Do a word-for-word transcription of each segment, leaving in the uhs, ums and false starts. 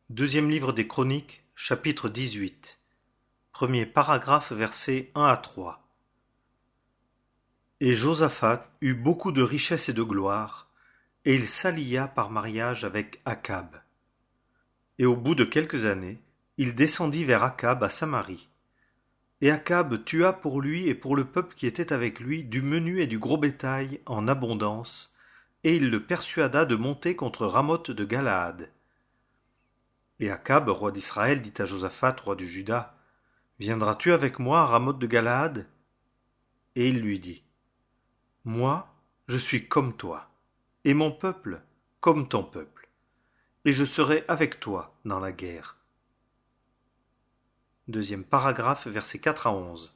Deuxième livre des Chroniques, chapitre dix-huit. Premier paragraphe, versets un à trois. Et Josaphat eut beaucoup de richesses et de gloire, et il s'allia par mariage avec Akab. Et au bout de quelques années, il descendit vers Akab à Samarie. Et Akab tua pour lui et pour le peuple qui était avec lui du menu et du gros bétail en abondance, et il le persuada de monter contre Ramoth de Galaad. Et Akab, roi d'Israël, dit à Josaphat, roi de Juda, « Viendras-tu avec moi à Ramoth de Galaad ?» Et il lui dit, « Moi, je suis comme toi, et mon peuple comme ton peuple, et je serai avec toi dans la guerre. » Deuxième paragraphe, versets quatre à onze.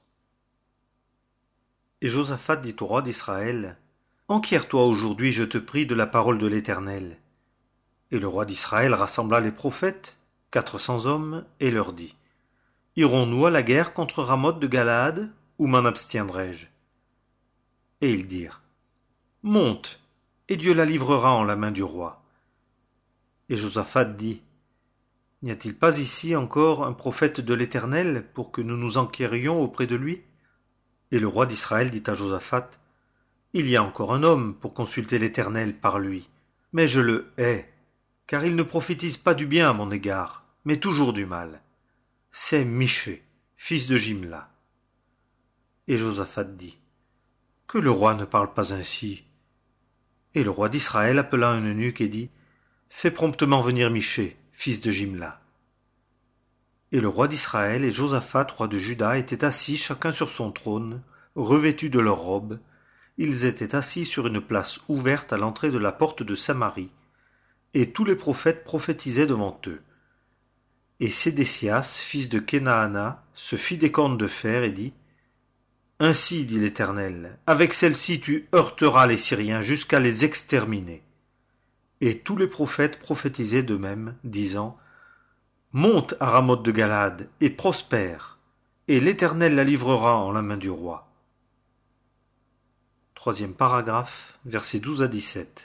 Et Josaphat dit au roi d'Israël, « Enquiers-toi aujourd'hui, je te prie, de la parole de l'Éternel. » Et le roi d'Israël rassembla les prophètes, quatre cents hommes, et leur dit, « Irons-nous à la guerre contre Ramoth de Galaad, ou m'en abstiendrai-je » Et ils dirent, « Monte, et Dieu la livrera en la main du roi. » Et Josaphat dit, « N'y a-t-il pas ici encore un prophète de l'Éternel pour que nous nous enquérions auprès de lui ?» Et le roi d'Israël dit à Josaphat, « Il y a encore un homme pour consulter l'Éternel par lui, mais je le hais, car il ne prophétise pas du bien à mon égard, mais toujours du mal. C'est Michée, fils de Jimla. » Et Josaphat dit, « Que le roi ne parle pas ainsi. » Et le roi d'Israël appela un eunuque et dit, « Fais promptement venir Michée, fils de Jimla. » Et le roi d'Israël et Josaphat, roi de Juda, étaient assis chacun sur son trône, revêtus de leurs robes. Ils étaient assis sur une place ouverte à l'entrée de la porte de Samarie, et tous les prophètes prophétisaient devant eux. Et Sédécias, fils de Kenaana, se fit des cornes de fer et dit, « Ainsi dit l'Éternel, avec celle-ci tu heurteras les Syriens jusqu'à les exterminer. » Et tous les prophètes prophétisaient d'eux-mêmes, disant, « Monte à Ramoth de Galaad et prospère, et l'Éternel la livrera en la main du roi. » Troisième paragraphe, versets douze à dix-sept.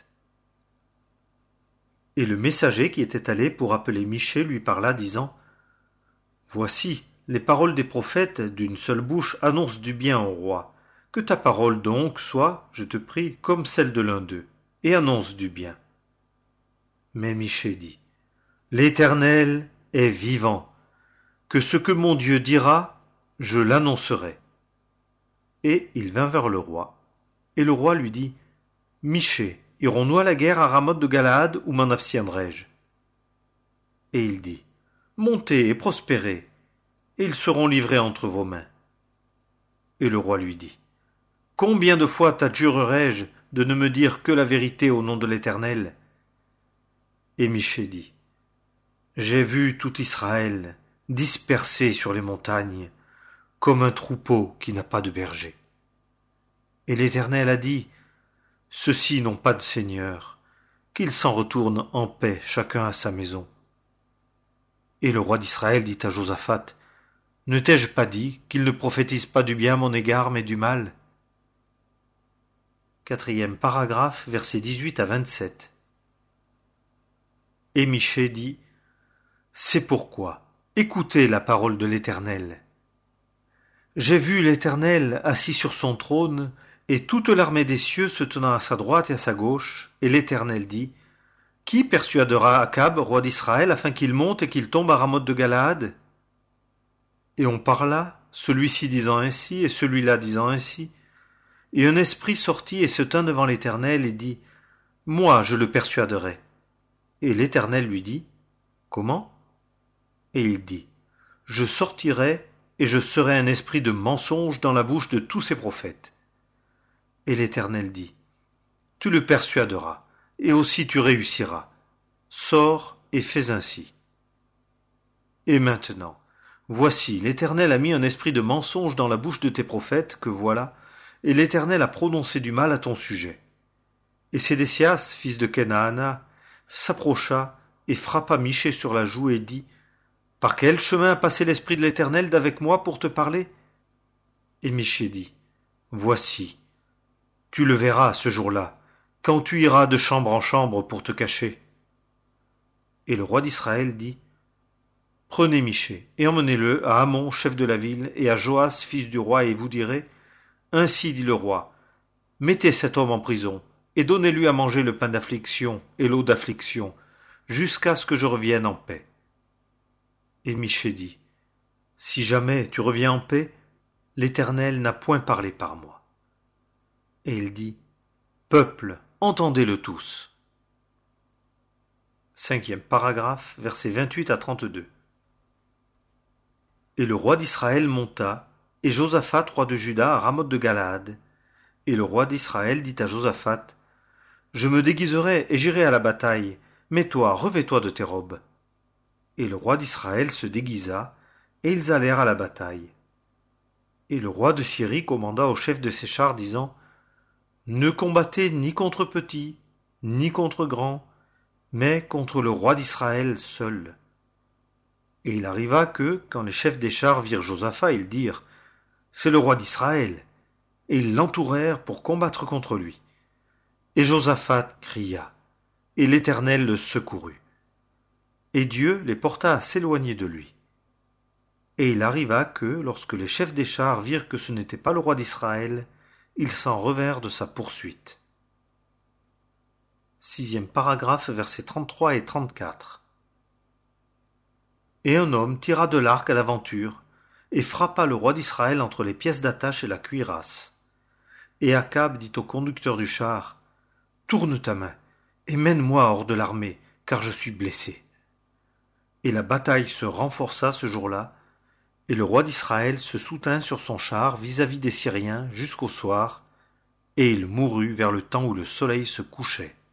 Et le messager qui était allé pour appeler Michée lui parla, disant, « Voici, les paroles des prophètes d'une seule bouche annoncent du bien au roi. Que ta parole donc soit, je te prie, comme celle de l'un d'eux, et annonce du bien. » Mais Michée dit, « L'Éternel est vivant, que ce que mon Dieu dira, je l'annoncerai. » Et il vint vers le roi, et le roi lui dit, « Michée, irons-nous à la guerre à Ramoth de Galaad, ou m'en abstiendrai-je » Et il dit, « Montez et prospérez, et ils seront livrés entre vos mains. » Et le roi lui dit, « Combien de fois t'adjurerai-je de ne me dire que la vérité au nom de l'Éternel » Et Michée dit, « J'ai vu tout Israël dispersé sur les montagnes, comme un troupeau qui n'a pas de berger. Et l'Éternel a dit, « Ceux-ci n'ont pas de seigneur, qu'ils s'en retournent en paix chacun à sa maison. » Et le roi d'Israël dit à Josaphat, « Ne t'ai-je pas dit qu'il ne prophétise pas du bien à mon égard, mais du mal » Quatrième paragraphe, versets dix-huit à vingt-sept. Et Michée dit, « C'est pourquoi, écoutez la parole de l'Éternel. J'ai vu l'Éternel assis sur son trône, et toute l'armée des cieux se tenant à sa droite et à sa gauche, et l'Éternel dit, « Qui persuadera Akab, roi d'Israël, afin qu'il monte et qu'il tombe à Ramoth de Galaad ?» Et on parla, celui-ci disant ainsi, et celui-là disant ainsi. Et un esprit sortit et se tint devant l'Éternel et dit, « Moi je le persuaderai. » Et l'Éternel lui dit, « Comment ?» Et il dit, « Je sortirai et je serai un esprit de mensonge dans la bouche de tous ces prophètes. » Et l'Éternel dit, « Tu le persuaderas, et aussi tu réussiras. Sors et fais ainsi. » Et maintenant, voici, l'Éternel a mis un esprit de mensonge dans la bouche de tes prophètes, que voilà, et l'Éternel a prononcé du mal à ton sujet. Et Sédécias, fils de Kenaana, s'approcha et frappa Michée sur la joue et dit, « Par quel chemin a passé l'Esprit de l'Éternel d'avec moi pour te parler ?» Et Michée dit, « Voici, tu le verras ce jour-là, quand tu iras de chambre en chambre pour te cacher. » Et le roi d'Israël dit, Prenez Michée, et emmenez-le à Amon, chef de la ville, et à Joas, fils du roi, et vous direz, Ainsi dit le roi, mettez cet homme en prison, et donnez-lui à manger le pain d'affliction et l'eau d'affliction, jusqu'à ce que je revienne en paix. Et Michée dit, Si jamais tu reviens en paix, l'Éternel n'a point parlé par moi. Et il dit, Peuple, entendez-le tous. Cinquième paragraphe, versets vingt-huit à trente-deux. Et le roi d'Israël monta, et Josaphat, roi de Juda, à Ramoth de Galaad. Et le roi d'Israël dit à Josaphat, Je me déguiserai et j'irai à la bataille, mais toi, revêt-toi de tes robes. Et le roi d'Israël se déguisa, et ils allèrent à la bataille. Et le roi de Syrie commanda au chef de ses chars, disant, Ne combattez ni contre petits, ni contre grands, mais contre le roi d'Israël seul. Et il arriva que, quand les chefs des chars virent Josaphat, ils dirent, C'est le roi d'Israël. Et ils l'entourèrent pour combattre contre lui. Et Josaphat cria, et l'Éternel le secourut. Et Dieu les porta à s'éloigner de lui. Et il arriva que, lorsque les chefs des chars virent que ce n'était pas le roi d'Israël, ils s'en revinrent de sa poursuite. Sixième paragraphe, versets trente-trois et trente-quatre. Et un homme tira de l'arc à l'aventure, et frappa le roi d'Israël entre les pièces d'attache et la cuirasse. Et Akab dit au conducteur du char, Tourne ta main, et mène-moi hors de l'armée, car je suis blessé. Et la bataille se renforça ce jour-là, et le roi d'Israël se soutint sur son char vis-à-vis des Syriens jusqu'au soir, et il mourut vers le temps où le soleil se couchait.